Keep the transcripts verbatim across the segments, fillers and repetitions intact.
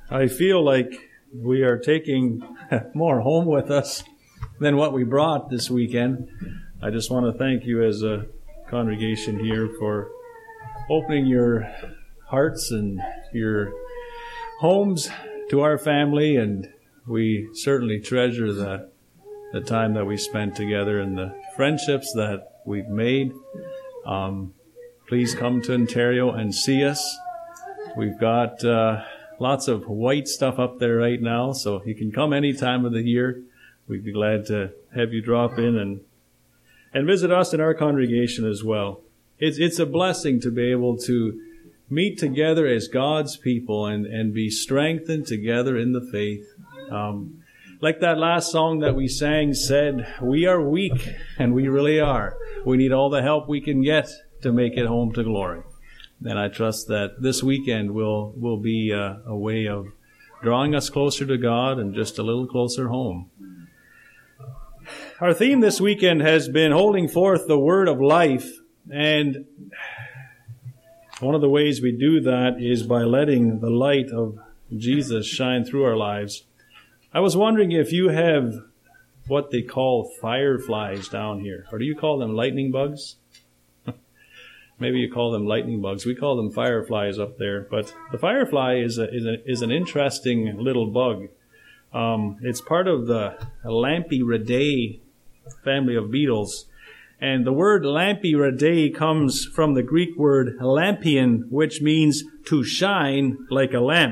I feel like we are taking more home with us than what we brought this weekend. I just want to thank you as a congregation here for opening your hearts and your homes to our family, and we certainly treasure the the time that we spent together and the friendships that we've made. Um, please come to Ontario and see us. We've got uh, lots of white stuff up there right now, so you can come any time of the year. We'd be glad to have you drop in and and visit us in our congregation as well. It's it's a blessing to be able to meet together as God's people and, and be strengthened together in the faith. Um, like that last song that we sang said, we are weak, and we really are. We need all the help we can get to make it home to glory. And I trust that this weekend will, will be a, a way of drawing us closer to God and just a little closer home. Our theme this weekend has been holding forth the word of life, and one of the ways we do that is by letting the light of Jesus shine through our lives. I was wondering if you have what they call fireflies down here, or do you call them lightning bugs? Maybe you call them lightning bugs. We call them fireflies up there. But the firefly is a, is, a, is an interesting little bug. Um, it's part of the Lampieridae family of beetles. And the word Lampieridae comes from the Greek word lampion, which means to shine like a lamp.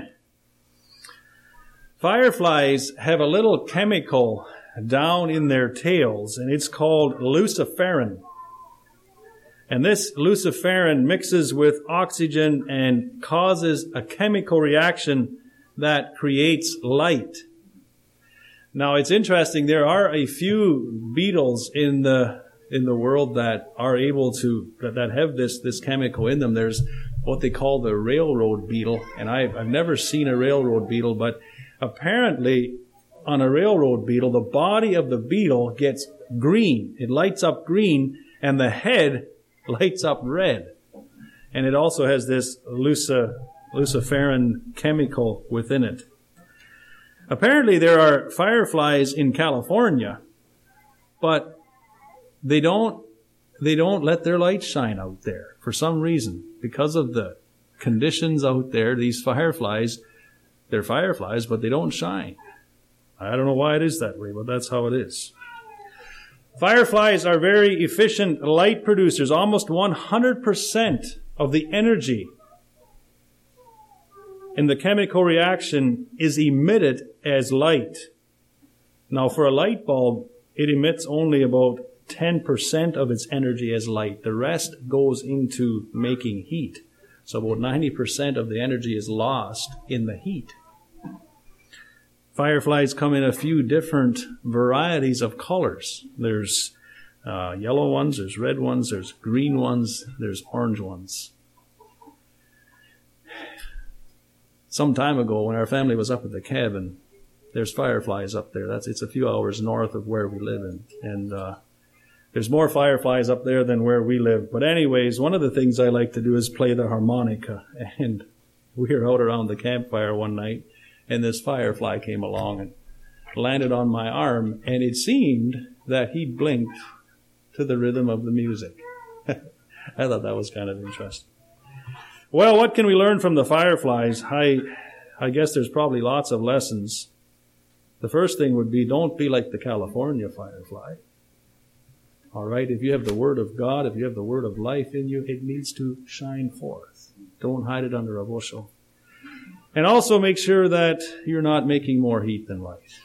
Fireflies have a little chemical down in their tails, and it's called luciferin. And this luciferin mixes with oxygen and causes a chemical reaction that creates light. Now, it's interesting. There are a few beetles in the in the world that are able to that, that have this this chemical in them. There's what they call the railroad beetle, and I've I've never seen a railroad beetle, but apparently on a railroad beetle, the body of the beetle gets green. It lights up green, and the head lights up red. And it also has this luci, luciferin chemical within it. Apparently there are fireflies in California, but they don't they don't let their light shine out there for some reason. Because of the conditions out there, these fireflies, they're fireflies, but they don't shine. I don't know why it is that way, but that's how it is. Fireflies are very efficient light producers. Almost one hundred percent of the energy in the chemical reaction is emitted as light. Now, for a light bulb, it emits only about ten percent of its energy as light. The rest goes into making heat. So about ninety percent of the energy is lost in the heat. Fireflies come in a few different varieties of colors. There's uh, yellow ones, there's red ones, there's green ones, there's orange ones. Some time ago, when our family was up at the cabin, there's fireflies up there. That's it's a few hours north of where we live in, and uh, there's more fireflies up there than where we live. But anyways, one of the things I like to do is play the harmonica. And we were out around the campfire one night, and this firefly came along and landed on my arm, and it seemed that he blinked to the rhythm of the music. I thought that was kind of interesting. Well, what can we learn from the fireflies? I, I guess there's probably lots of lessons. The first thing would be, don't be like the California firefly. All right, if you have the Word of God, if you have the Word of life in you, it needs to shine forth. Don't hide it under a bushel. And also make sure that you're not making more heat than light.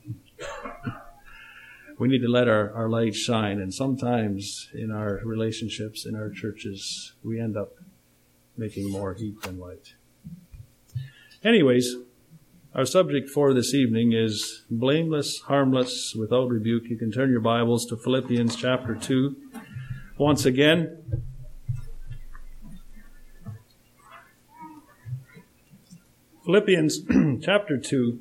We need to let our, our light shine, and sometimes in our relationships, in our churches, we end up making more heat than light. Anyways, our subject for this evening is blameless, harmless, without rebuke. You can turn your Bibles to Philippians chapter two. Once again, Philippians chapter two.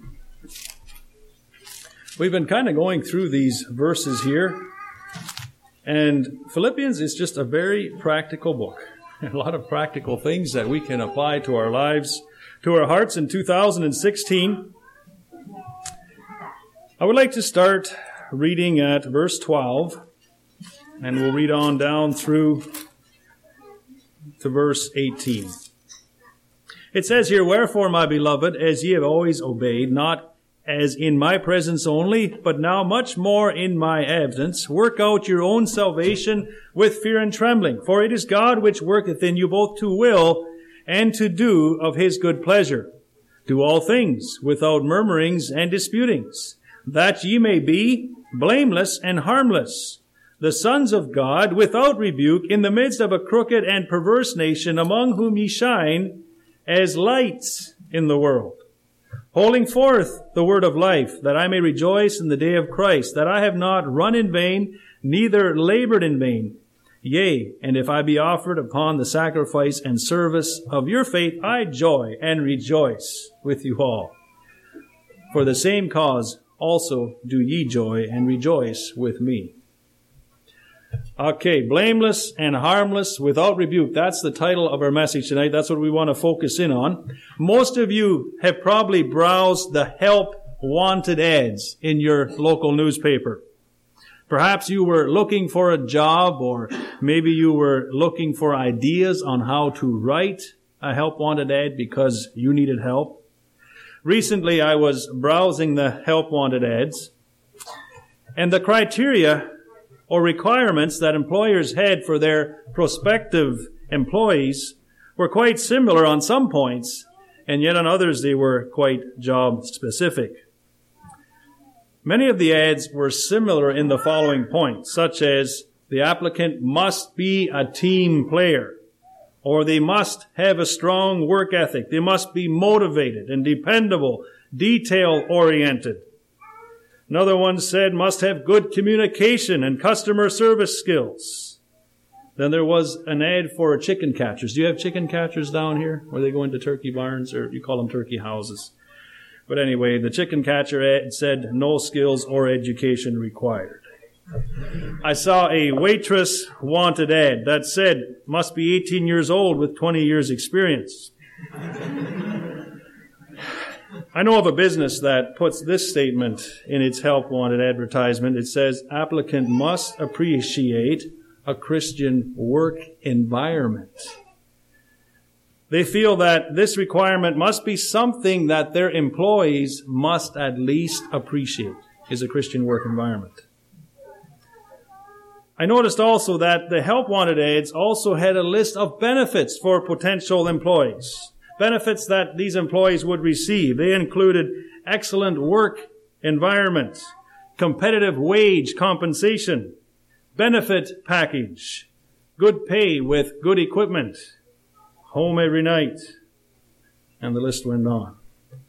We've been kind of going through these verses here, and Philippians is just a very practical book. A lot of practical things that we can apply to our lives. to our hearts in two thousand sixteen. I would like to start reading at verse twelve, and we'll read on down through to verse eighteen. It says here, "Wherefore, my beloved, as ye have always obeyed, not as in my presence only, but now much more in my absence, work out your own salvation with fear and trembling. For it is God which worketh in you both to will and to do of his good pleasure. Do all things without murmurings and disputings, that ye may be blameless and harmless, the sons of God without rebuke, in the midst of a crooked and perverse nation, among whom ye shine as lights in the world, holding forth the word of life, that I may rejoice in the day of Christ, that I have not run in vain, neither labored in vain. Yea, and if I be offered upon the sacrifice and service of your faith, I joy and rejoice with you all. For the same cause also do ye joy and rejoice with me." Okay, blameless and harmless, without rebuke. That's the title of our message tonight. That's what we want to focus in on. Most of you have probably browsed the help wanted ads in your local newspaper. Perhaps you were looking for a job, or maybe you were looking for ideas on how to write a help wanted ad because you needed help. Recently, I was browsing the help wanted ads, and the criteria or requirements that employers had for their prospective employees were quite similar on some points, and yet on others they were quite job specific. Many of the ads were similar in the following points, such as the applicant must be a team player, or they must have a strong work ethic, they must be motivated and dependable, detail-oriented. Another one said must have good communication and customer service skills. Then there was an ad for chicken catchers. Do you have chicken catchers down here where they go into turkey barns, or you call them turkey houses? But anyway, the chicken catcher ad said no skills or education required. I saw a waitress wanted ad that said must be eighteen years old with twenty years experience. I know of a business that puts this statement in its help wanted advertisement. It says, applicant must appreciate a Christian work environment. They feel that this requirement must be something that their employees must at least appreciate, is a Christian work environment. I noticed also that the help wanted ads also had a list of benefits for potential employees. Benefits that these employees would receive. They included excellent work environment, competitive wage compensation, benefit package, good pay with good equipment, home every night, and the list went on.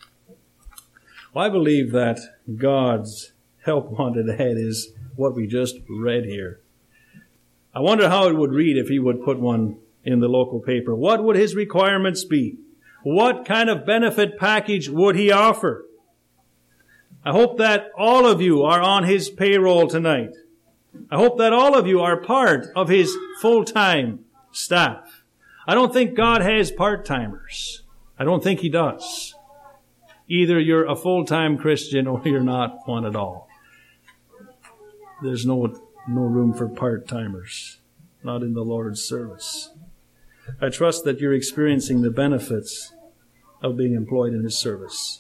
Well, I believe that God's help wanted ad is what we just read here. I wonder how it would read if he would put one in the local paper. What would his requirements be? What kind of benefit package would he offer? I hope that all of you are on his payroll tonight. I hope that all of you are part of his full-time staff. I don't think God has part-timers. I don't think he does. Either you're a full-time Christian or you're not one at all. There's no, no room for part-timers, not in the Lord's service. I trust that you're experiencing the benefits of being employed in his service.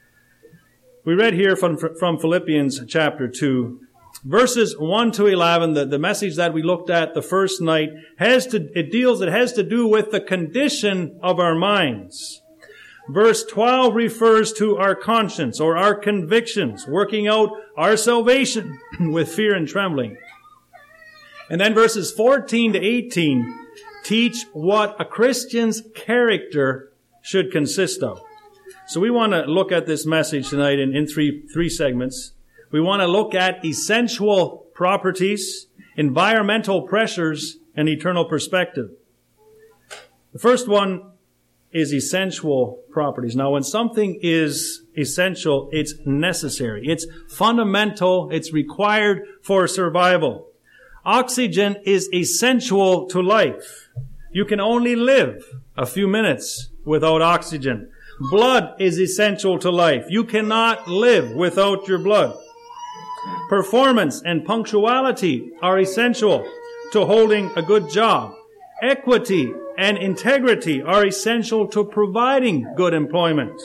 We read here from, from Philippians chapter two, verses one to eleven, the, the message that we looked at the first night, has to, it deals, it has to do with the condition of our minds. Verse twelve refers to our conscience or our convictions, working out our salvation with fear and trembling. And then verses fourteen to eighteen teach what a Christian's character should consist of. So we want to look at this message tonight in, in three, three segments. We want to look at essential properties, environmental pressures, and eternal perspective. The first one is essential properties. Now, when something is essential, it's necessary. It's fundamental. It's required for survival. Oxygen is essential to life. You can only live a few minutes without oxygen. Blood is essential to life. You cannot live without your blood. Performance and punctuality are essential to holding a good job. Equity and integrity are essential to providing good employment.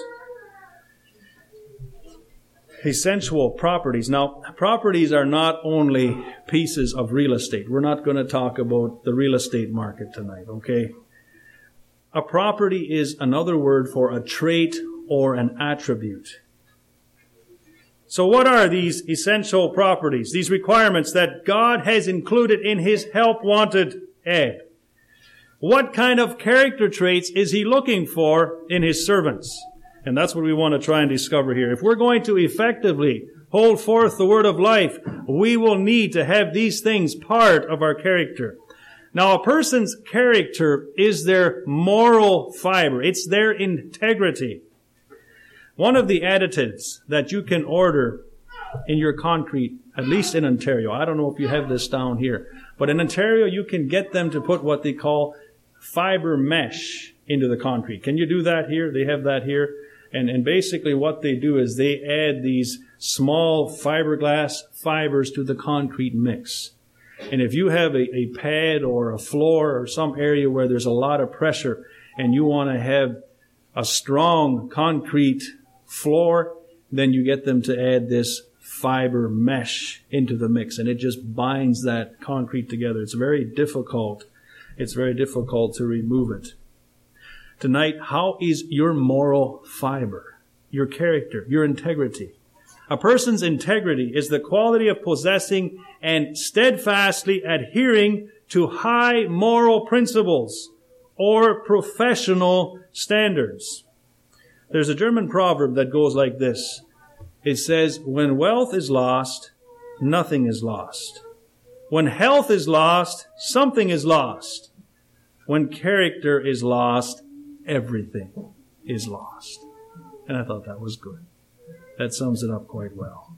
Essential properties. Now, properties are not only pieces of real estate. We're not going to talk about the real estate market tonight, okay? A property is another word for a trait or an attribute. So what are these essential properties, these requirements that God has included in His help wanted ad? What kind of character traits is He looking for in His servants? And that's what we want to try and discover here. If we're going to effectively hold forth the word of life, we will need to have these things part of our character. Now, a person's character is their moral fiber. It's their integrity. One of the additives that you can order in your concrete, at least in Ontario, I don't know if you have this down here, but in Ontario you can get them to put what they call fiber mesh into the concrete. Can you do that here? They have that here. And, and basically what they do is they add these small fiberglass fibers to the concrete mix. And if you have a, a pad or a floor or some area where there's a lot of pressure and you want to have a strong concrete floor, then you get them to add this fiber mesh into the mix, and it just binds that concrete together. It's very difficult. It's very difficult to remove it. Tonight, how is your moral fiber, your character, your integrity? A person's integrity is the quality of possessing and steadfastly adhering to high moral principles or professional standards. There's a German proverb that goes like this. It says, when wealth is lost, nothing is lost. When health is lost, something is lost. When character is lost, everything is lost. And I thought that was good. That sums it up quite well.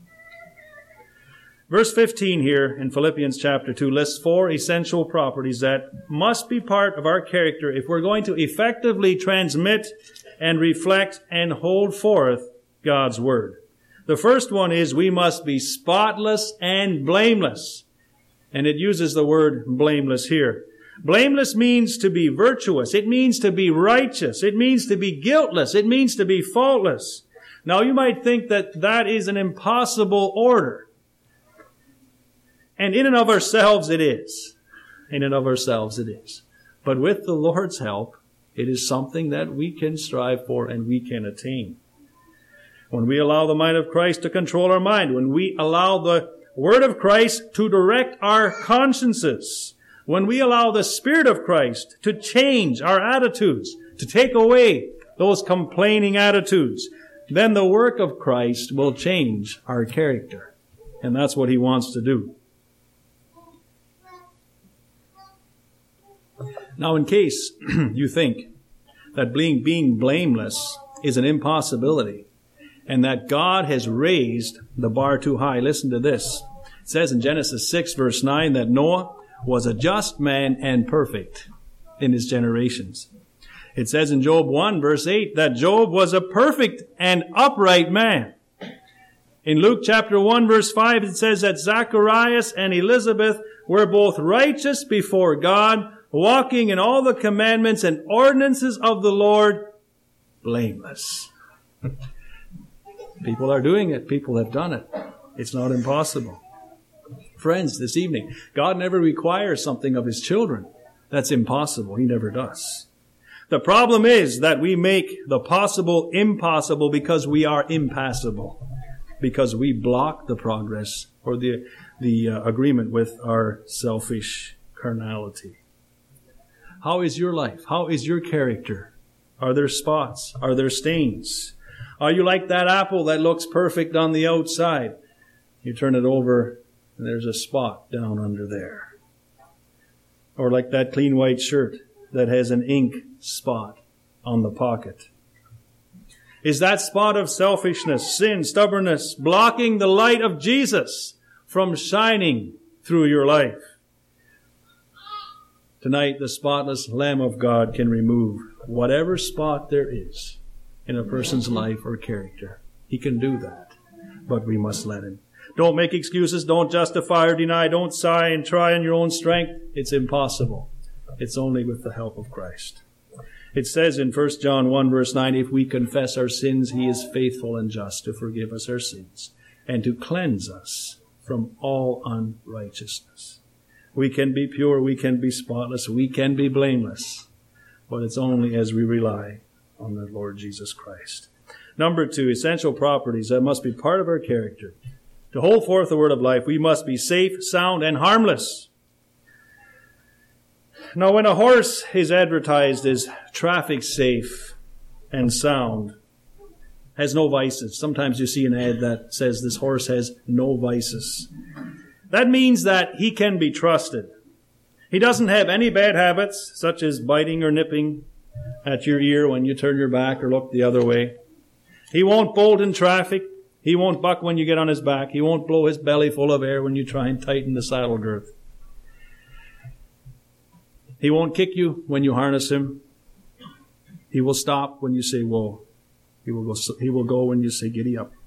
Verse fifteen here in Philippians chapter two lists four essential properties that must be part of our character if we're going to effectively transmit and reflect and hold forth God's Word. The first one is we must be spotless and blameless. And it uses the word blameless here. Blameless means to be virtuous. It means to be righteous. It means to be guiltless. It means to be faultless. Now you might think that that is an impossible order. And in and of ourselves it is. In and of ourselves it is. But with the Lord's help, it is something that we can strive for and we can attain. When we allow the mind of Christ to control our mind, when we allow the Word of Christ to direct our consciences, when we allow the Spirit of Christ to change our attitudes, to take away those complaining attitudes, then the work of Christ will change our character. And that's what He wants to do. Now, in case you think that being, being blameless is an impossibility and that God has raised the bar too high, listen to this. It says in Genesis six, verse nine, that Noah was a just man and perfect in his generations. It says in Job one, verse eight, that Job was a perfect and upright man. In Luke chapter one, verse five, it says that Zacharias and Elizabeth were both righteous before God, walking in all the commandments and ordinances of the Lord, blameless. People are doing it. People have done it. It's not impossible. Friends, this evening, God never requires something of His children that's impossible. He never does. The problem is that we make the possible impossible because we are impassible, because we block the progress or the, the uh, agreement with our selfish carnality. How is your life? How is your character? Are there spots? Are there stains? Are you like that apple that looks perfect on the outside? You turn it over and there's a spot down under there. Or like that clean white shirt that has an ink spot on the pocket. Is that spot of selfishness, sin, stubbornness blocking the light of Jesus from shining through your life? Tonight, the spotless Lamb of God can remove whatever spot there is in a person's life or character. He can do that, but we must let him. Don't make excuses. Don't justify or deny. Don't sigh and try in your own strength. It's impossible. It's only with the help of Christ. It says in First John one verse nine, if we confess our sins, he is faithful and just to forgive us our sins and to cleanse us from all unrighteousness. We can be pure, we can be spotless, we can be blameless, but it's only as we rely on the Lord Jesus Christ. Number two, essential properties that must be part of our character. To hold forth the word of life, we must be safe, sound, and harmless. Now, when a horse is advertised as traffic safe and sound, has no vices. Sometimes you see an ad that says this horse has no vices. That means that he can be trusted. He doesn't have any bad habits, such as biting or nipping at your ear when you turn your back or look the other way. He won't bolt in traffic. He won't buck when you get on his back. He won't blow his belly full of air when you try and tighten the saddle girth. He won't kick you when you harness him. He will stop when you say, whoa. He will go, he will go when you say, giddy up.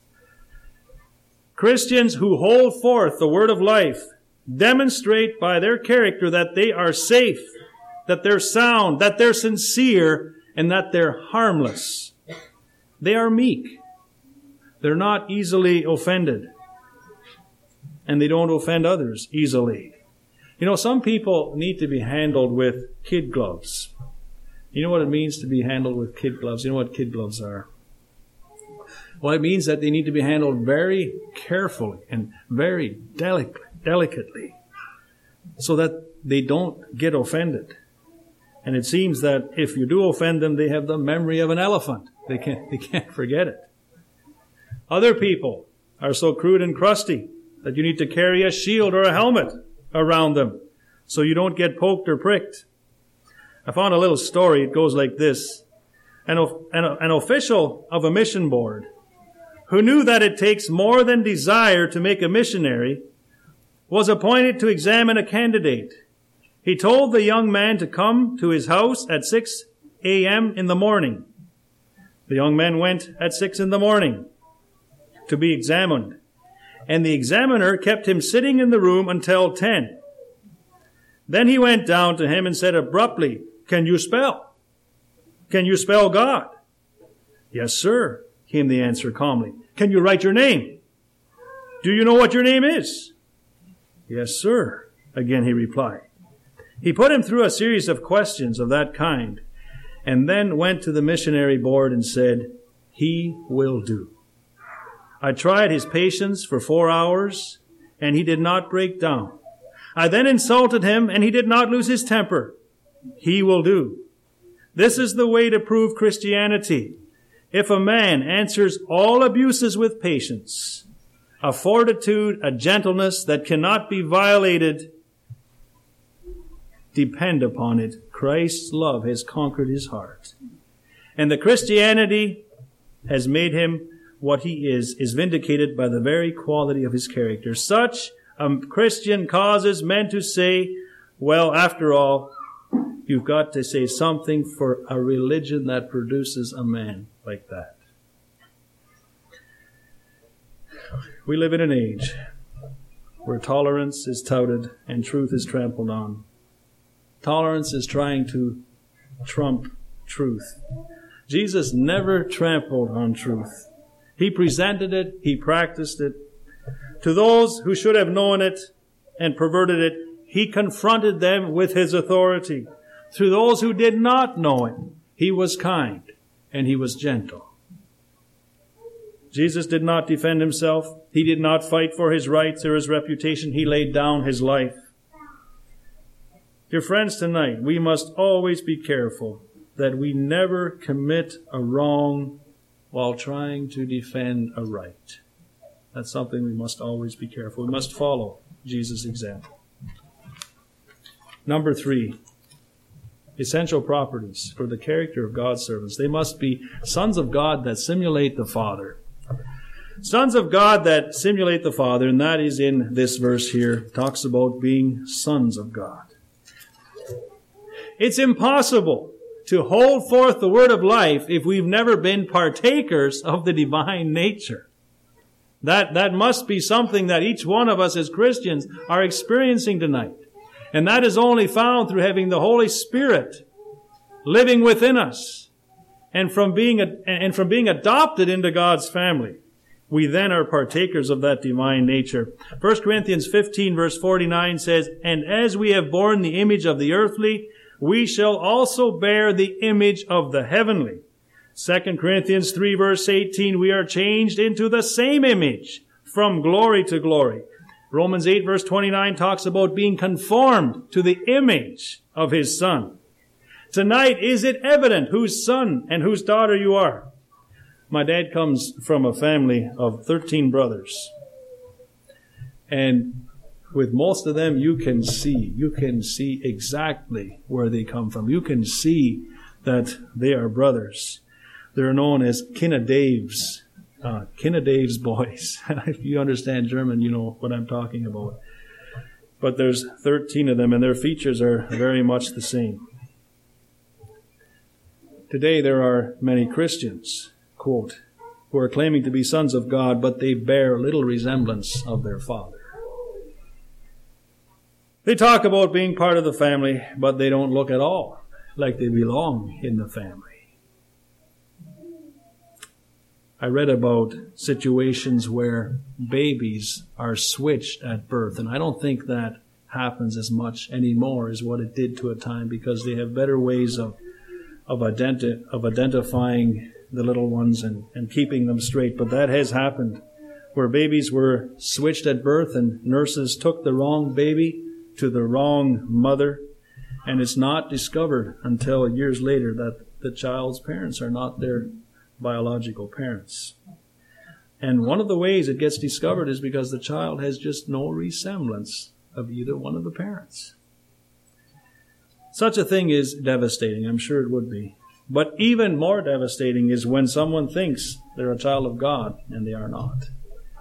Christians who hold forth the word of life demonstrate by their character that they are safe, that they're sound, that they're sincere, and that they're harmless. They are meek. They're not easily offended. And they don't offend others easily. You know, some people need to be handled with kid gloves. You know what it means to be handled with kid gloves? You know what kid gloves are? Well, it means that they need to be handled very carefully and very delic- delicately so that they don't get offended. And it seems that if you do offend them, they have the memory of an elephant. They can't, they can't forget it. Other people are so crude and crusty that you need to carry a shield or a helmet around them so you don't get poked or pricked. I found a little story. It goes like this. An, an, an official of a mission board who knew that it takes more than desire to make a missionary was appointed to examine a candidate. He told the young man to come to his house at six a.m. in the morning. The young man went at six in the morning to be examined, and the examiner kept him sitting in the room until ten. Then he went down to him and said abruptly, "Can you spell? Can you spell God?" "Yes, sir," came the answer calmly. "Can you write your name? Do you know what your name is?" "Yes, sir," again he replied. He put him through a series of questions of that kind and then went to the missionary board and said, "He will do." I tried his patience for four hours and he did not break down. I then insulted him and he did not lose his temper. He will do. This is the way to prove Christianity. If a man answers all abuses with patience, a fortitude, a gentleness that cannot be violated, depend upon it, Christ's love has conquered his heart. And the Christianity has made him what he is, is vindicated by the very quality of his character. Such a Christian causes men to say, well, after all, you've got to say something for a religion that produces a man like that. We live in an age where tolerance is touted and truth is trampled on. Tolerance is trying to trump truth. Jesus never trampled on truth. He presented it, he practiced it. To those who should have known it and perverted it, he confronted them with his authority. To those who did not know him, he was kind and he was gentle. Jesus did not defend himself. He did not fight for his rights or his reputation. He laid down his life. Dear friends, tonight we must always be careful that we never commit a wrong while trying to defend a right. That's something we must always be careful. We must follow Jesus' example. Number three, essential properties for the character of God's servants. They must be sons of God that simulate the Father. Sons of God that simulate the Father, and that is in this verse here, talks about being sons of God. It's impossible to hold forth the word of life if we've never been partakers of the divine nature? That, that must be something that each one of us as Christians are experiencing tonight. And that is only found through having the Holy Spirit living within us. And from being, a, and from being adopted into God's family, we then are partakers of that divine nature. First Corinthians fifteen verse forty-nine says, "And as we have borne the image of the earthly, we shall also bear the image of the heavenly." Second Corinthians three verse eighteen, "We are changed into the same image from glory to glory." Romans eight verse twenty-nine talks about being conformed to the image of His Son. Tonight, is it evident whose son and whose daughter you are? My dad comes from a family of thirteen brothers. And with most of them, you can see, you can see exactly where they come from. You can see that they are brothers. They're known as Kinnedaves, uh, Kinnedaves boys. If you understand German, you know what I'm talking about. But there's thirteen of them, and their features are very much the same. Today, there are many Christians, quote, who are claiming to be sons of God, but they bear little resemblance of their father. They talk about being part of the family, but they don't look at all like they belong in the family. I read about situations where babies are switched at birth, and I don't think that happens as much anymore as what it did to a time, because they have better ways of of, identi- of identifying the little ones and, and keeping them straight. But that has happened, where babies were switched at birth and nurses took the wrong baby to the wrong mother, and it's not discovered until years later that the child's parents are not their biological parents. And one of the ways it gets discovered is because the child has just no resemblance of either one of the parents. Such a thing is devastating. I'm sure it would be. But even more devastating is when someone thinks they're a child of God and they are not.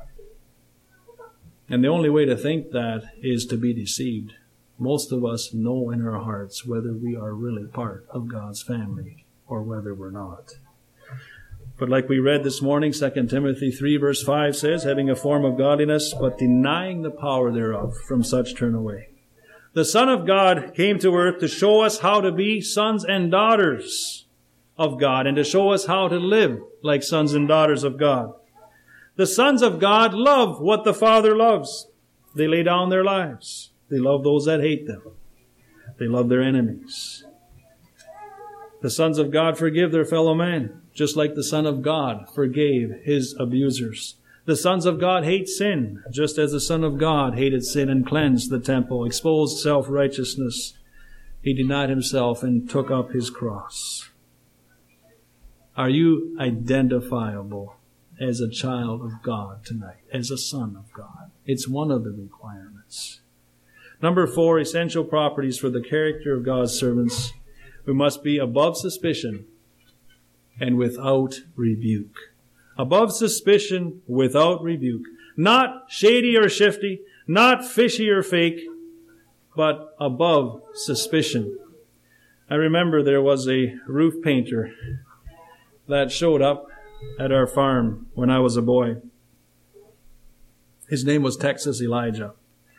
And the only way to think that is to be deceived. Most of us know in our hearts whether we are really part of God's family or whether we're not. But like we read this morning, Second Timothy three verse five says, "Having a form of godliness, but denying the power thereof, from such turn away." The Son of God came to earth to show us how to be sons and daughters of God, and to show us how to live like sons and daughters of God. The sons of God love what the Father loves. They lay down their lives. They love those that hate them. They love their enemies. The sons of God forgive their fellow man, just like the Son of God forgave his abusers. The sons of God hate sin, just as the Son of God hated sin and cleansed the temple, exposed self-righteousness. He denied himself and took up his cross. Are you identifiable as a child of God tonight, as a son of God? It's one of the requirements. Number four, essential properties for the character of God's servants. We must be above suspicion and without rebuke. Above suspicion, without rebuke. Not shady or shifty, not fishy or fake, but above suspicion. I remember there was a roof painter that showed up at our farm when I was a boy. His name was Texas Elijah.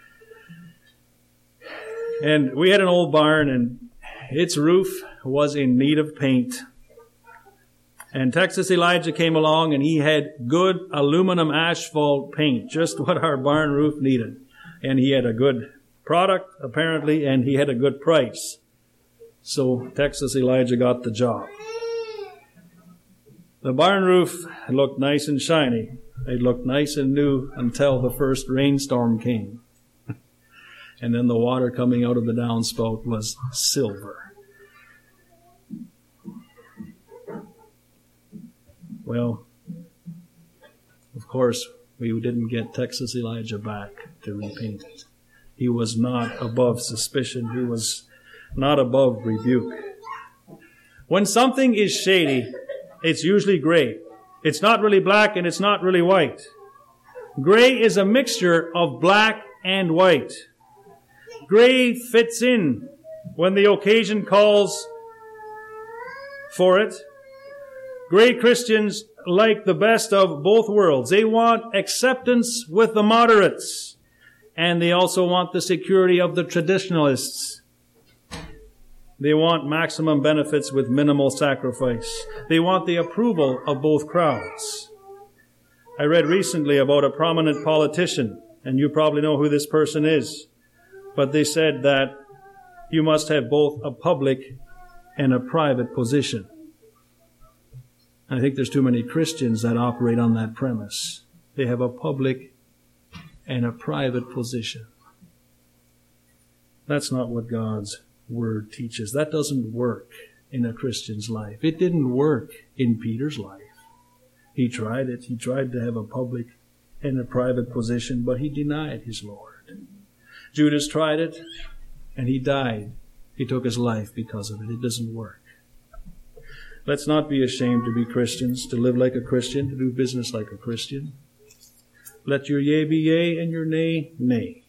And we had an old barn, and its roof was in need of paint. And Texas Elijah came along, and he had good aluminum asphalt paint, just what our barn roof needed. And he had a good product, apparently, and he had a good price. So Texas Elijah got the job. The barn roof looked nice and shiny. It looked nice and new until the first rainstorm came. And then the water coming out of the downspout was silver. Well, of course, we didn't get Texas Elijah back to repaint it. He was not above suspicion. He was not above rebuke. When something is shady, it's usually gray. It's not really black and it's not really white. Gray is a mixture of black and white. Gray fits in when the occasion calls for it. Great Christians like the best of both worlds. They want acceptance with the moderates, and they also want the security of the traditionalists. They want maximum benefits with minimal sacrifice. They want the approval of both crowds. I read recently about a prominent politician, and you probably know who this person is, but they said that you must have both a public and a private position. I think there's too many Christians that operate on that premise. They have a public and a private position. That's not what God's Word teaches. That doesn't work in a Christian's life. It didn't work in Peter's life. He tried it. He tried to have a public and a private position, but he denied his Lord. Judas tried it, and he died. He took his life because of it. It doesn't work. Let's not be ashamed to be Christians, to live like a Christian, to do business like a Christian. Let your yea be yea and your nay, nay.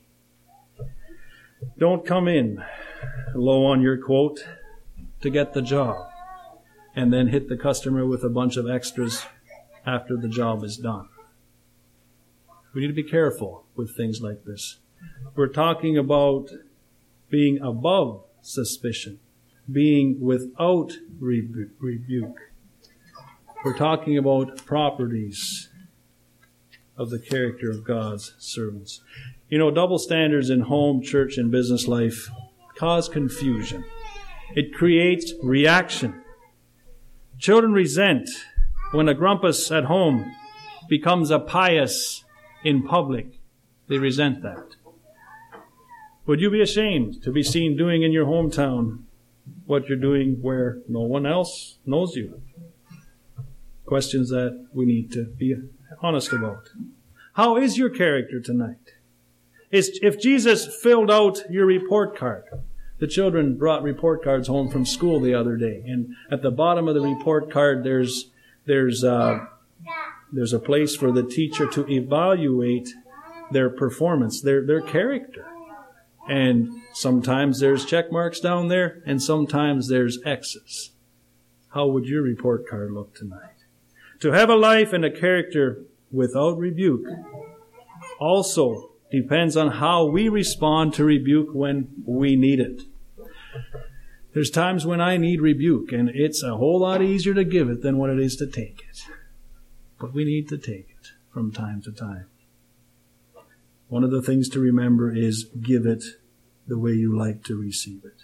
Don't come in low on your quote to get the job and then hit the customer with a bunch of extras after the job is done. We need to be careful with things like this. We're talking about being above suspicion, being without rebu- rebuke. We're talking about properties of the character of God's servants. You know, double standards in home, church, and business life cause confusion. It creates reaction. Children resent when a grumpus at home becomes a pious in public. They resent that. Would you be ashamed to be seen doing in your hometown what you're doing where no one else knows you? Questions that we need to be honest about. How is your character tonight? Is, if Jesus filled out your report card, the children brought report cards home from school the other day, and at the bottom of the report card there's there's uh, there's a place for the teacher to evaluate their performance, their their character. And sometimes there's check marks down there, and sometimes there's X's. How would your report card look tonight? To have a life and a character without rebuke also depends on how we respond to rebuke when we need it. There's times when I need rebuke, and it's a whole lot easier to give it than what it is to take it. But we need to take it from time to time. One of the things to remember is give it the way you like to receive it.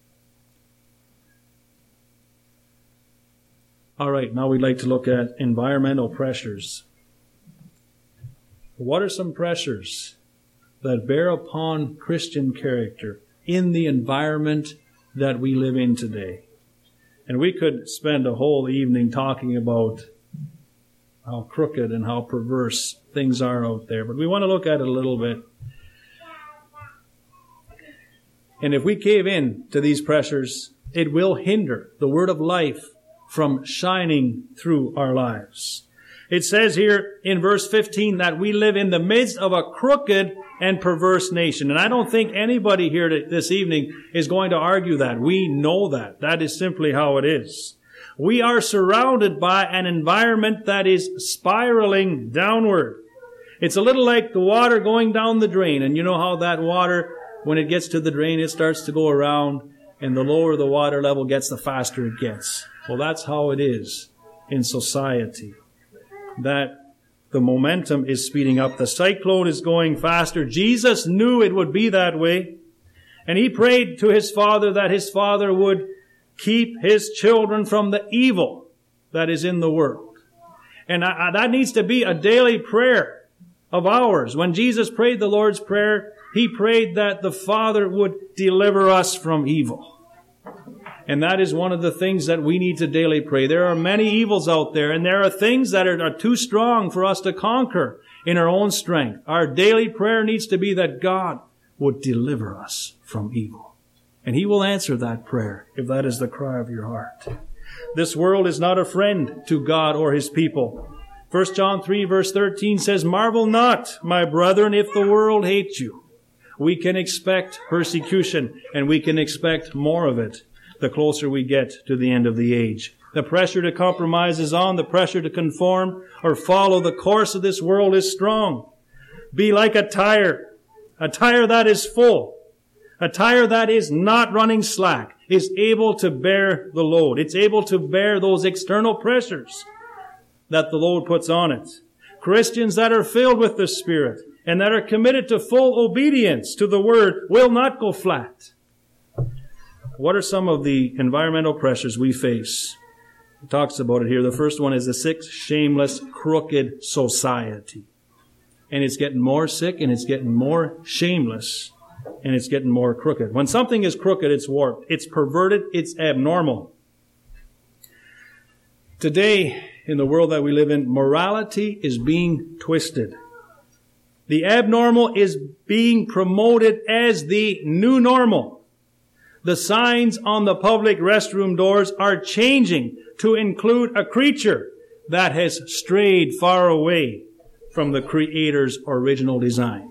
All right, now we'd like to look at environmental pressures. What are some pressures that bear upon Christian character in the environment that we live in today? And we could spend a whole evening talking about how crooked and how perverse things are out there, but we want to look at it a little bit. And if we cave in to these pressures, it will hinder the word of life from shining through our lives. It says here in verse fifteen that we live in the midst of a crooked and perverse nation. And I don't think anybody here this evening is going to argue that. We know that. That is simply how it is. We are surrounded by an environment that is spiraling downward. It's a little like the water going down the drain. And you know how that water, when it gets to the drain, it starts to go around. And the lower the water level gets, the faster it gets. Well, that's how it is in society. That the momentum is speeding up. The cyclone is going faster. Jesus knew it would be that way. And he prayed to his Father that his Father would keep his children from the evil that is in the world. And I, I, that needs to be a daily prayer of ours. When Jesus prayed the Lord's Prayer, he prayed that the Father would deliver us from evil. And that is one of the things that we need to daily pray. There are many evils out there, and there are things that are, are too strong for us to conquer in our own strength. Our daily prayer needs to be that God would deliver us from evil. And he will answer that prayer if that is the cry of your heart. This world is not a friend to God or his people. First John three verse thirteen says, "Marvel not, my brethren, if the world hates you." We can expect persecution, and we can expect more of it the closer we get to the end of the age. The pressure to compromise is on. The pressure to conform or follow the course of this world is strong. Be like a tire. A tire that is full. A tire that is not running slack is able to bear the load. It's able to bear those external pressures that the load puts on it. Christians that are filled with the Spirit and that are committed to full obedience to the Word will not go flat. What are some of the environmental pressures we face? It talks about it here. The first one is the sick, shameless, crooked society. And it's getting more sick and it's getting more shameless and it's getting more crooked. When something is crooked, it's warped. It's perverted. It's abnormal. Today, in the world that we live in, morality is being twisted. The abnormal is being promoted as the new normal. The signs on the public restroom doors are changing to include a creature that has strayed far away from the Creator's original design.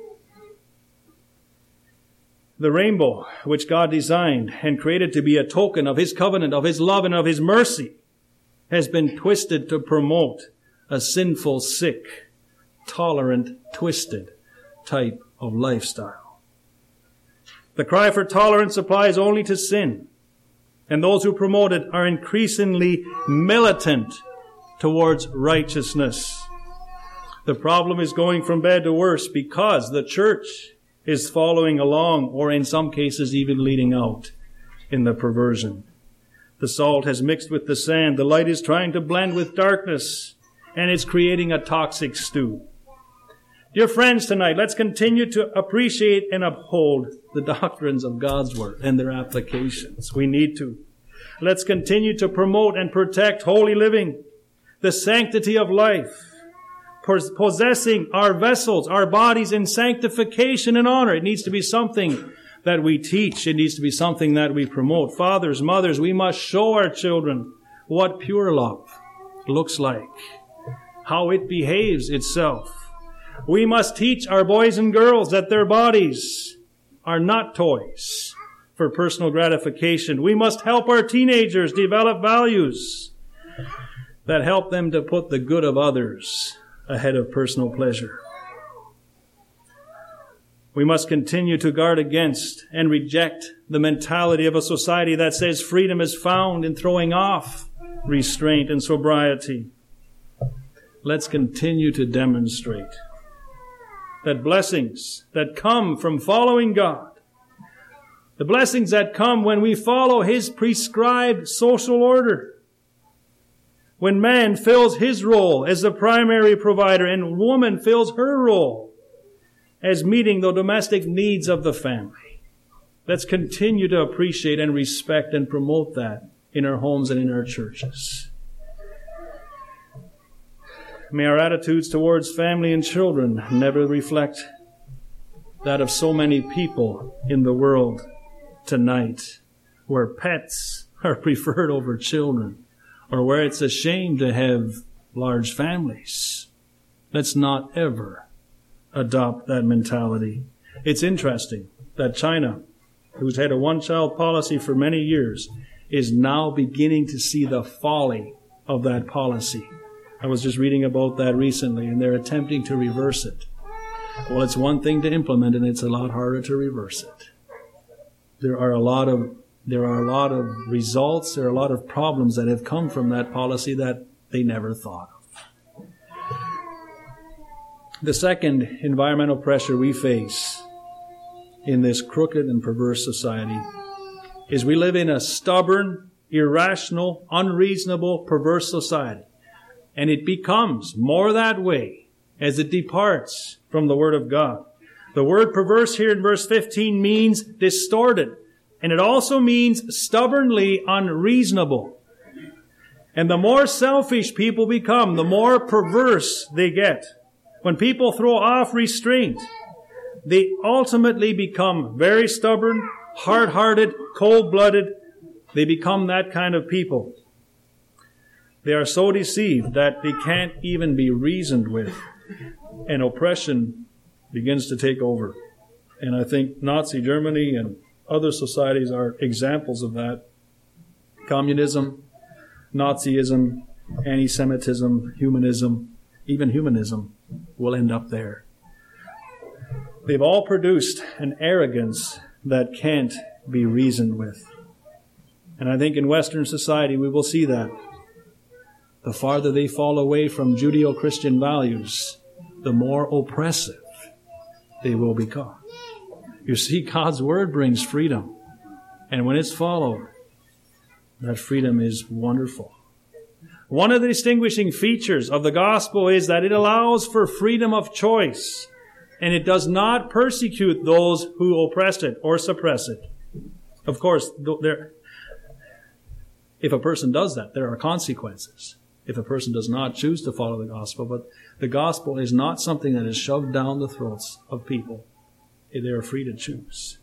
The rainbow, which God designed and created to be a token of His covenant, of His love, and of His mercy, has been twisted to promote a sinful, sick, tolerant, twisted type of lifestyle. The cry for tolerance applies only to sin, and those who promote it are increasingly militant towards righteousness. The problem is going from bad to worse because the church is following along, or in some cases even leading out in the perversion. The salt has mixed with the sand. The light is trying to blend with darkness, and it's creating a toxic stew. Dear friends, tonight, let's continue to appreciate and uphold the doctrines of God's Word and their applications. We need to. Let's continue to promote and protect holy living, the sanctity of life, possessing our vessels, our bodies in sanctification and honor. It needs to be something that we teach. It needs to be something that we promote. Fathers, mothers, we must show our children what pure love looks like, how it behaves itself. We must teach our boys and girls that their bodies are not toys for personal gratification. We must help our teenagers develop values that help them to put the good of others ahead of personal pleasure. We must continue to guard against and reject the mentality of a society that says freedom is found in throwing off restraint and sobriety. Let's continue to demonstrate that blessings that come from following God, the blessings that come when we follow His prescribed social order, when man fills his role as the primary provider and woman fills her role as meeting the domestic needs of the family. Let's continue to appreciate and respect and promote that in our homes and in our churches. May our attitudes towards family and children never reflect that of so many people in the world tonight, where pets are preferred over children, or where it's a shame to have large families. Let's not ever adopt that mentality. It's interesting that China, who's had a one-child policy for many years, is now beginning to see the folly of that policy. I was just reading about that recently, and they're attempting to reverse it. Well, it's one thing to implement, and it's a lot harder to reverse it. There are a lot of There are a lot of results, there are a lot of problems that have come from that policy that they never thought of. The second environmental pressure we face in this crooked and perverse society is we live in a stubborn, irrational, unreasonable, perverse society. And it becomes more that way as it departs from the Word of God. The word perverse here in verse fifteen means distorted. And it also means stubbornly unreasonable. And the more selfish people become, the more perverse they get. When people throw off restraint, they ultimately become very stubborn, hard-hearted, cold-blooded. They become that kind of people. They are so deceived that they can't even be reasoned with. And oppression begins to take over. And I think Nazi Germany and other societies are examples of that. Communism, Nazism, anti-Semitism, humanism, even humanism will end up there. They've all produced an arrogance that can't be reasoned with. And I think in Western society we will see that. The farther they fall away from Judeo-Christian values, the more oppressive they will become. You see, God's Word brings freedom. And when it's followed, that freedom is wonderful. One of the distinguishing features of the gospel is that it allows for freedom of choice. And it does not persecute those who oppress it or suppress it. Of course, there, if a person does that, there are consequences. If a person does not choose to follow the gospel. But the gospel is not something that is shoved down the throats of people. They are free to choose.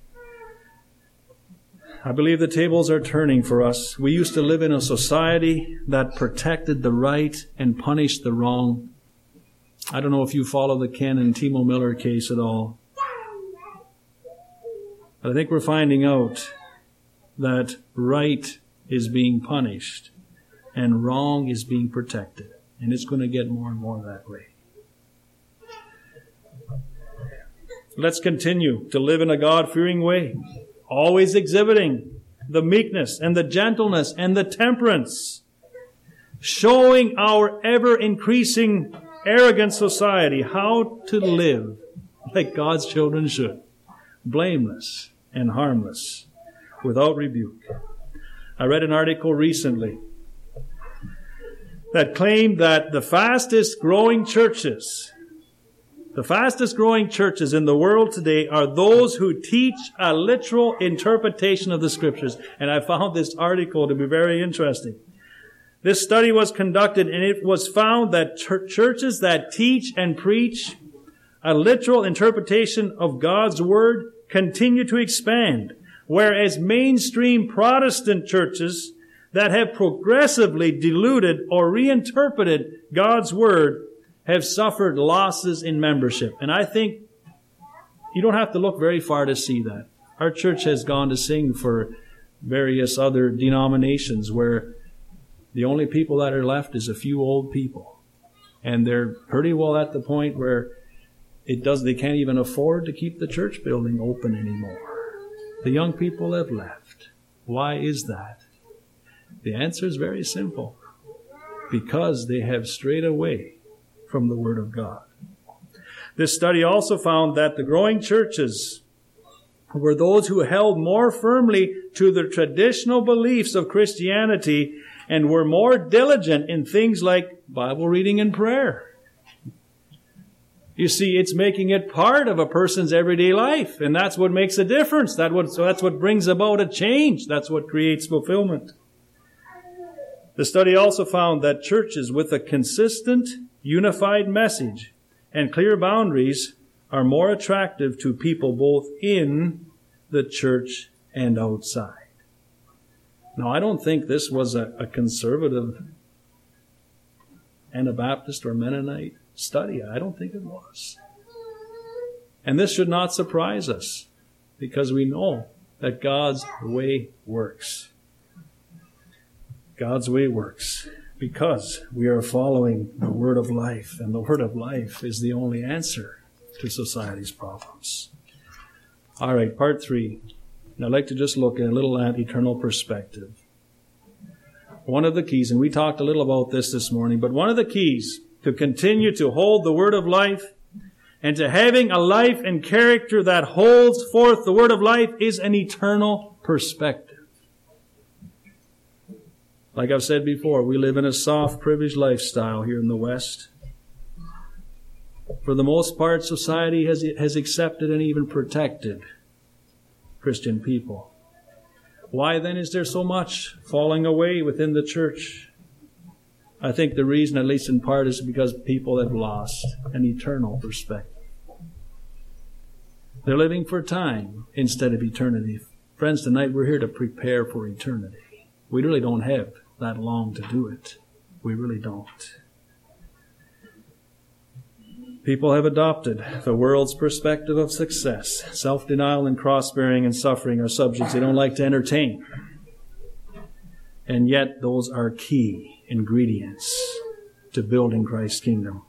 I believe the tables are turning for us. We used to live in a society that protected the right and punished the wrong. I don't know if you follow the Ken and Timo Miller case at all. But I think we're finding out that right is being punished and wrong is being protected. And it's going to get more and more that way. Let's continue to live in a God-fearing way, always exhibiting the meekness and the gentleness and the temperance, showing our ever-increasing arrogant society how to live like God's children should, blameless and harmless, without rebuke. I read an article recently that claimed that the fastest growing churches, the fastest growing churches in the world today are those who teach a literal interpretation of the Scriptures. And I found this article to be very interesting. This study was conducted and it was found that ch- churches that teach and preach a literal interpretation of God's Word continue to expand, whereas mainstream Protestant churches that have progressively diluted or reinterpreted God's Word have suffered losses in membership. And I think you don't have to look very far to see that. Our church has gone to sing for various other denominations where the only people that are left is a few old people. And they're pretty well at the point where it does, they can't even afford to keep the church building open anymore. The young people have left. Why is that? The answer is very simple. Because they have strayed away from the Word of God. This study also found that the growing churches were those who held more firmly to the traditional beliefs of Christianity and were more diligent in things like Bible reading and prayer. You see, it's making it part of a person's everyday life, and that's what makes a difference. That what, so that's what brings about a change. That's what creates fulfillment. The study also found that churches with a consistent, unified message and clear boundaries are more attractive to people both in the church and outside. Now, I don't think this was a, a conservative Anabaptist or Mennonite study. I don't think it was. And this should not surprise us because we know that God's way works. God's way works because we are following the Word of life, and the Word of life is the only answer to society's problems. All right, part three. And I'd like to just look at a little at eternal perspective. One of the keys, and we talked a little about this this morning, but one of the keys to continue to hold the Word of life and to having a life and character that holds forth the Word of life is an eternal perspective. Like I've said before, we live in a soft, privileged lifestyle here in the West. For the most part, society has, has accepted and even protected Christian people. Why then is there so much falling away within the church? I think the reason, at least in part, is because people have lost an eternal perspective. They're living for time instead of eternity. Friends, tonight we're here to prepare for eternity. We really don't have that long to do it. We really don't. People have adopted the world's perspective of success. Self-denial and cross-bearing and suffering are subjects they don't like to entertain. And yet those are key ingredients to building Christ's kingdom.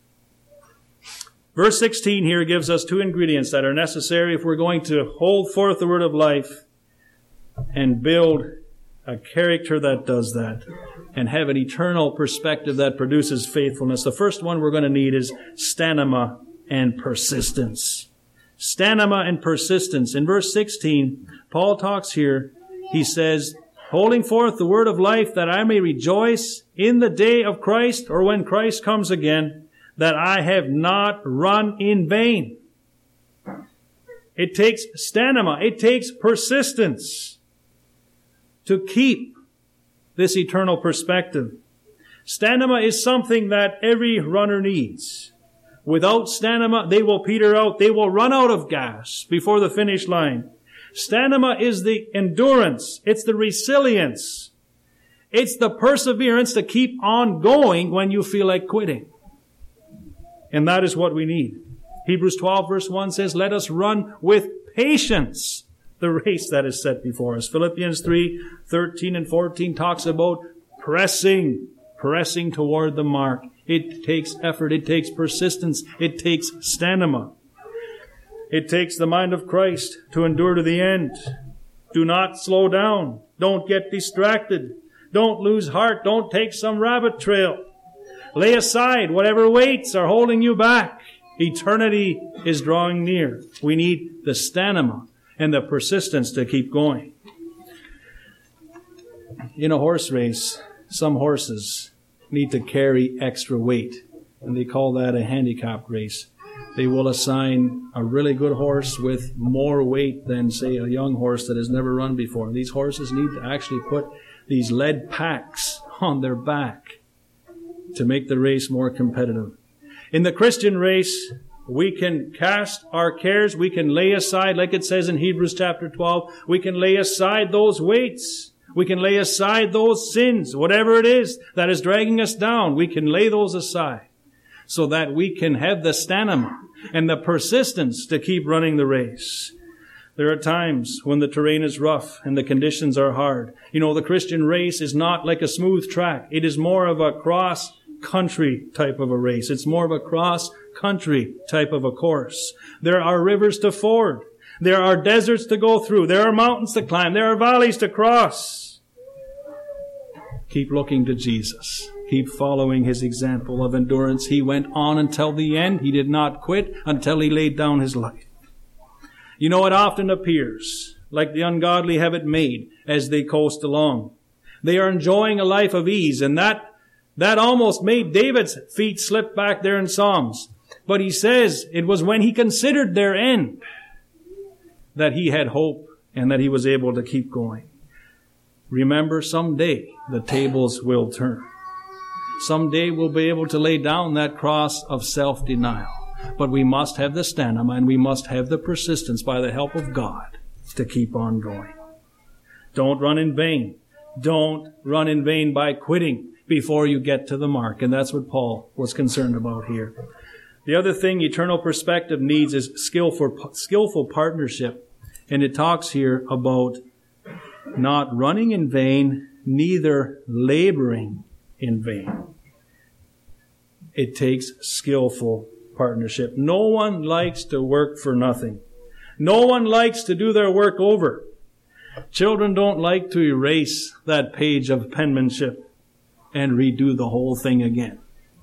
Verse sixteen here gives us two ingredients that are necessary if we're going to hold forth the word of life and build a character that does that and have an eternal perspective that produces faithfulness. The first one we're going to need is stamina and persistence. Stamina and persistence. In verse sixteen, Paul talks here, he says, holding forth the word of life that I may rejoice in the day of Christ, or when Christ comes again, that I have not run in vain. It takes stamina. It takes persistence to keep this eternal perspective. Stamina is something that every runner needs. Without stamina, they will peter out. They will run out of gas before the finish line. Stamina is the endurance. It's the resilience. It's the perseverance to keep on going when you feel like quitting. And that is what we need. Hebrews twelve verse one says, let us run with patience the race that is set before us. Philippians three thirteen and fourteen talks about pressing, pressing toward the mark. It takes effort. It takes persistence. It takes stamina. It takes the mind of Christ to endure to the end. Do not slow down. Don't get distracted. Don't lose heart. Don't take some rabbit trail. Lay aside whatever weights are holding you back. Eternity is drawing near. We need the stamina and the persistence to keep going. In a horse race, some horses need to carry extra weight, and they call that a handicap race. They will assign a really good horse with more weight than, say, a young horse that has never run before. These horses need to actually put these lead packs on their back to make the race more competitive. In the Christian race, we can cast our cares. We can lay aside, like it says in Hebrews chapter twelve, we can lay aside those weights. We can lay aside those sins, whatever it is that is dragging us down. We can lay those aside so that we can have the stamina and the persistence to keep running the race. There are times when the terrain is rough and the conditions are hard. You know, the Christian race is not like a smooth track. It is more of a cross-country type of a race. It's more of a cross-country type of a course. There are rivers to ford. There are deserts to go through. There are mountains to climb. There are valleys to cross. Keep looking to Jesus. Keep following His example of endurance. He went on until the end. He did not quit until He laid down His life. You know, it often appears like the ungodly have it made as they coast along. They are enjoying a life of ease, and that, that almost made David's feet slip back there in Psalms. But he says it was when he considered their end that he had hope and that he was able to keep going. Remember, someday the tables will turn. Someday we'll be able to lay down that cross of self-denial. But we must have the stamina and we must have the persistence by the help of God to keep on going. Don't run in vain. Don't run in vain by quitting before you get to the mark. And that's what Paul was concerned about here. The other thing eternal perspective needs is skillful, skillful partnership. And it talks here about not running in vain, neither laboring in vain. It takes skillful partnership. No one likes to work for nothing. No one likes to do their work over. Children don't like to erase that page of penmanship and redo the whole thing again.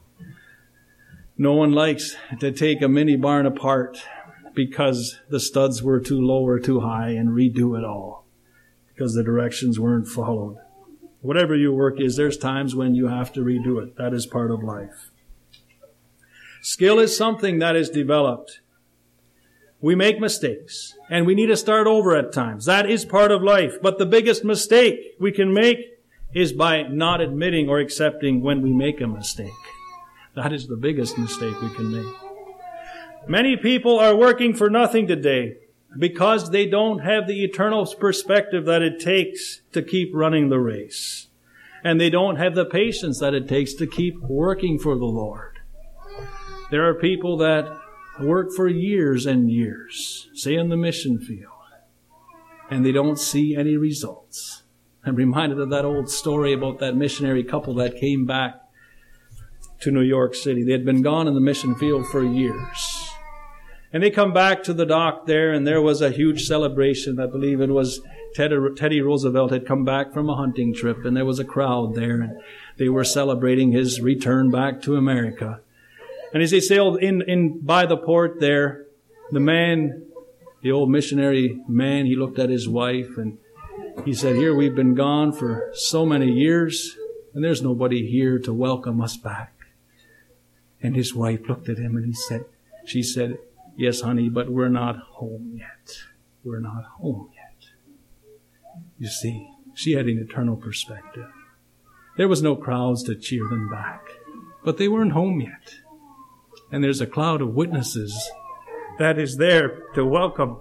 No one likes to take a mini barn apart because the studs were too low or too high and redo it all because the directions weren't followed. Whatever your work is, there's times when you have to redo it. That is part of life. Skill is something that is developed. We make mistakes, and we need to start over at times. That is part of life. But the biggest mistake we can make is by not admitting or accepting when we make a mistake. That is the biggest mistake we can make. Many people are working for nothing today because they don't have the eternal perspective that it takes to keep running the race. And they don't have the patience that it takes to keep working for the Lord. There are people that work for years and years, say in the mission field, and they don't see any results. I'm reminded of that old story about that missionary couple that came back to New York City. They had been gone in the mission field for years. And they come back to the dock there, and there was a huge celebration. I believe it was Teddy, Teddy Roosevelt had come back from a hunting trip, and there was a crowd there, and they were celebrating his return back to America. And as they sailed in, in by the port there, the man, the old missionary man, he looked at his wife, and he said, "Here we've been gone for so many years, and there's nobody here to welcome us back." And his wife looked at him and he said, she said, "Yes, honey, but we're not home yet. We're not home yet." You see, she had an eternal perspective. There was no crowds to cheer them back, but they weren't home yet. And there's a cloud of witnesses that is there to welcome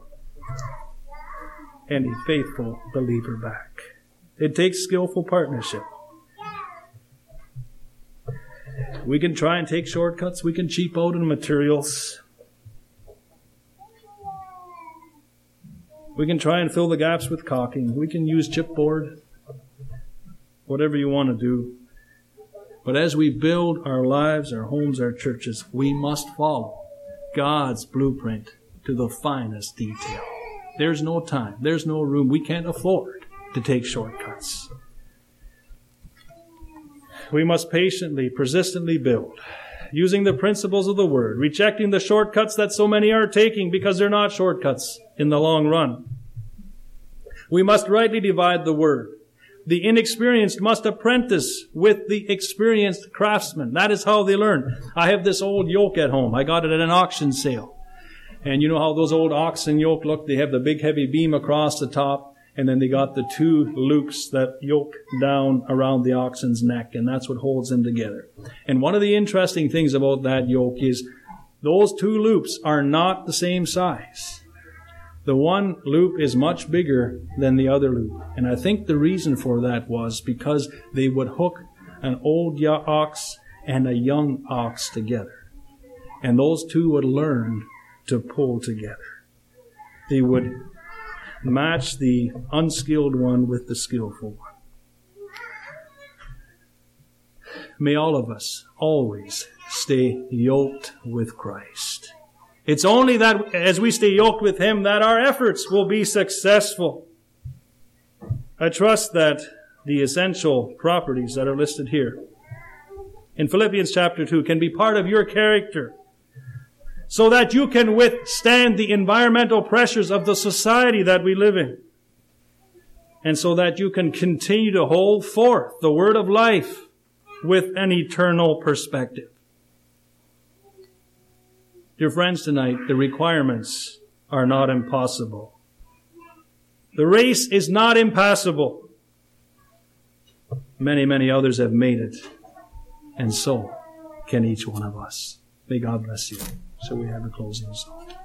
any faithful believer back. It takes skillful partnership. We can try and take shortcuts. We can cheap out on materials. We can try and fill the gaps with caulking. We can use chipboard. Whatever you want to do. But as we build our lives, our homes, our churches, we must follow God's blueprint to the finest detail. There's no time. There's no room. We can't afford to take shortcuts. We must patiently, persistently build, using the principles of the Word, rejecting the shortcuts that so many are taking because they're not shortcuts in the long run. We must rightly divide the Word. The inexperienced must apprentice with the experienced craftsman. That is how they learn. I have this old yoke at home. I got it at an auction sale. And you know how those old oxen yoke look? They have the big heavy beam across the top, and then they got the two loops that yoke down around the oxen's neck, and that's what holds them together. And one of the interesting things about that yoke is those two loops are not the same size. The one loop is much bigger than the other loop. And I think the reason for that was because they would hook an old ox and a young ox together. And those two would learn to pull together. They would match the unskilled one with the skillful one. May all of us always stay yoked with Christ. It's only that as we stay yoked with Him that our efforts will be successful. I trust that the essential properties that are listed here in Philippians chapter two can be part of your character so that you can withstand the environmental pressures of the society that we live in, and so that you can continue to hold forth the word of life with an eternal perspective. Dear friends, tonight, the requirements are not impossible. The race is not impassable. Many, many others have made it, and so can each one of us. May God bless you. So we have a closing song.